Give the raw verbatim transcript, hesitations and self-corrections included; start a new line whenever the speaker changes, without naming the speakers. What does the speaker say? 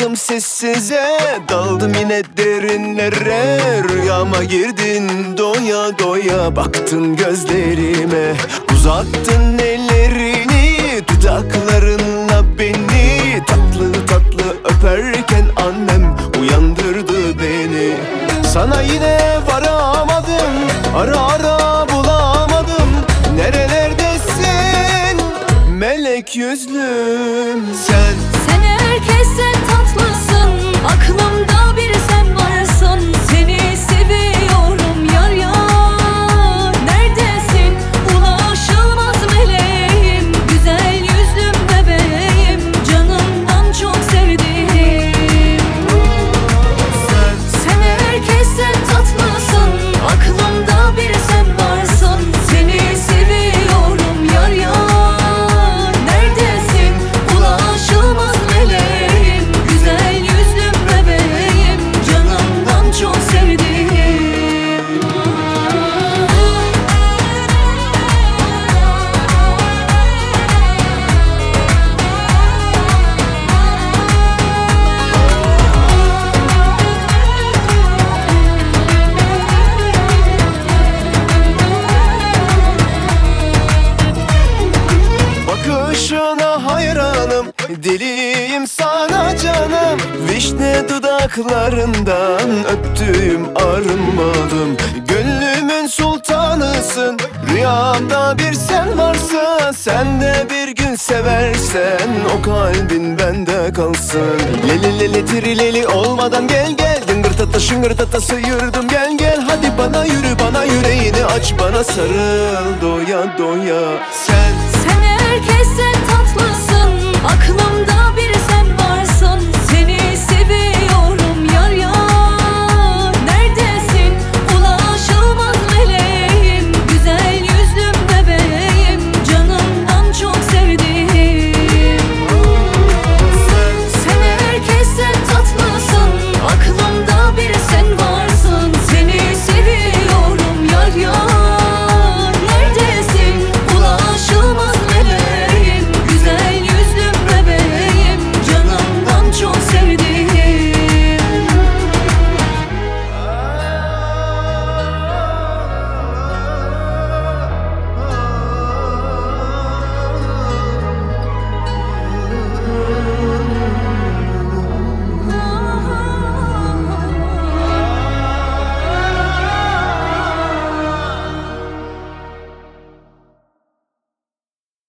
Daldım sessize, daldım yine derinlere. Rüyama girdin doya doya, baktın gözlerime. Uzattın ellerini, dudaklarınla beni tatlı tatlı öperken annem uyandırdı beni. Sana yine varamadım, ara ara bulamadım. Nerelerdesin melek yüzlüm sen?
Sen herkesten tatlısın, aklımda bir sen varsın. Seni seviyorum yar yar. Neredesin ulaşılmaz meleğim, güzel yüzlüm bebeğim, canımdan çok sevdiğim.
Sen,
Sen herkesten tatlısın, aklımda bir sen varsın. Seni seviyorum yar yar. Neredesin ulaşılmaz meleğim, güzel yüzlüm bebeğim, canımdan çok sevdiğim.
bakışına hayranım, deliyim sana canım. Vişne dudaklarından öptüğüm arınmadım. Gönlümün sultanısın, rüyamda bir sen varsa. Sen de bir gün seversen o kalbin bende kalsın. Leli leli tirileli olmadan gel gel, dıngırtata şıngırtata sıyırdım gel gel. Hadi bana yürü, bana yüreğini aç, bana sarıl doya doya. Sen,
Sen herkesten